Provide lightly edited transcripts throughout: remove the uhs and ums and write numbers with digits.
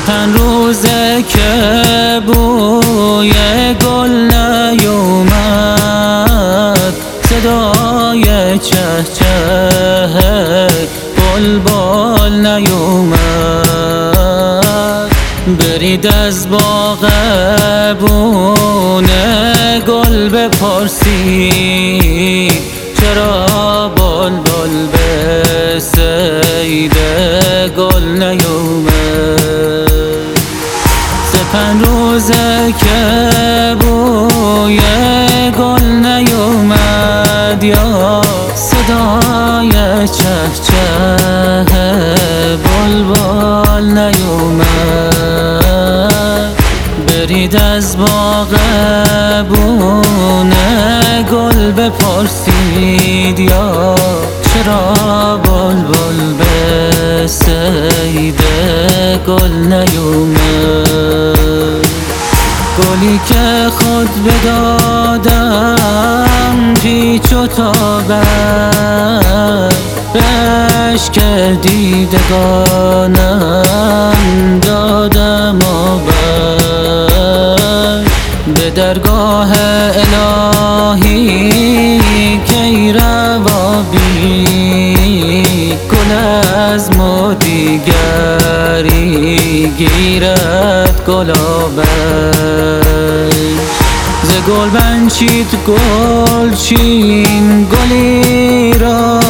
چند روزه که بوی گل نیومد، صدای چه چه بلبل نیومد. برید از باغ بونه گل بپرسید، چرا بلبل به صید گل نیومد. سه پنج روزه که بوی گل نیومد، یا صدای چه چه بلبل نیومد. برید از باغ بونه گل بپرسید، یا چرا بلبل به صید گل نیومد. گلی که خود بدادم پیچ و تابم، رشک دیدگانم دادم آبم. به درگاه الهی کی روابی، گل از ما دیگری گیرد گلابش. ز گل بنچید گلچین گلی را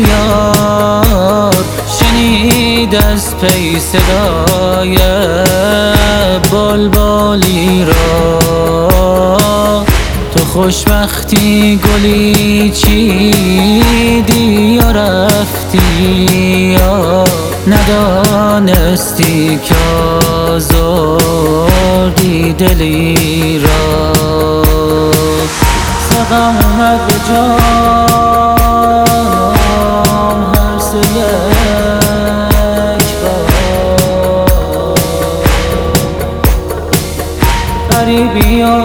یار، شنید از پی صدای بلبلی را. تو خوشبختی گلی چیدی یا رفتی، یا ندانستی که آزردی دلی را. سقم اومد به جانم هر سه یک بار، غریبی یا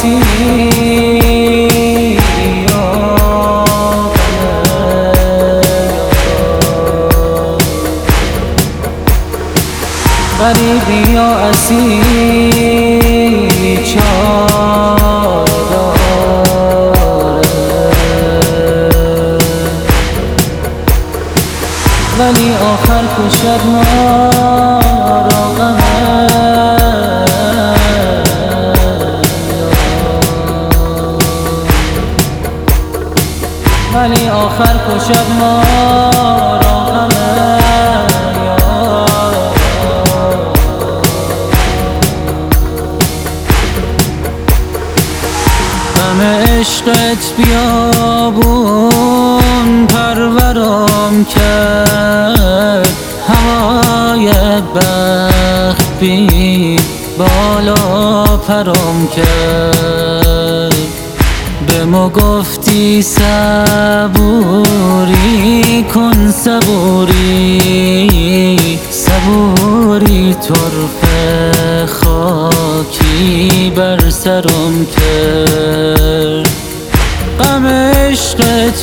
اسیری یا غریبی یا اسیری چاداره. ولی آخر کشد ما را غمه، ولی آخر کشد ما را غمه. عشقت بیابون پرورم کرد، هوای بخت بی بالا پرم کرد. به ما گفتی صبوری کن، صبوری صبوری طرفه خاکی بر سرم کرد. غم عشقت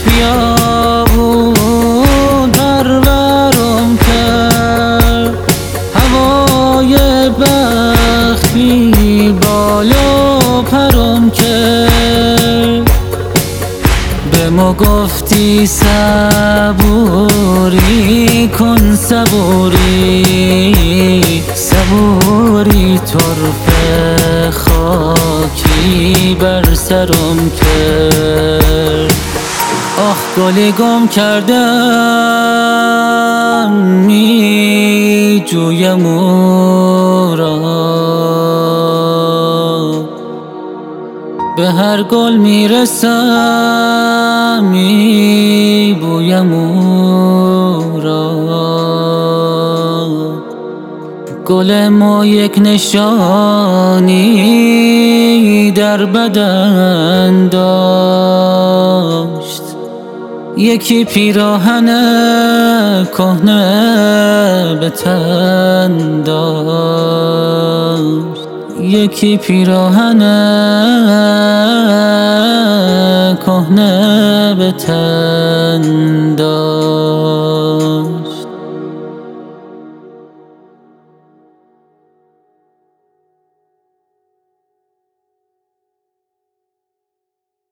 بیابون پرورم کرد، هوای بخت بی بالا پرم کرد. به ما گفتی صبوری کن، صبوری صبوری طرفه خاکی بر سرم کرد. آخ گلی گم کردم می جویم او را، به هر گل میرسم می بویم او را. گل ما یک نشانی در بدن داشت، یکی پیراهن کهنه به تن داشت، یکی پیراهن کهنه به تن داشت.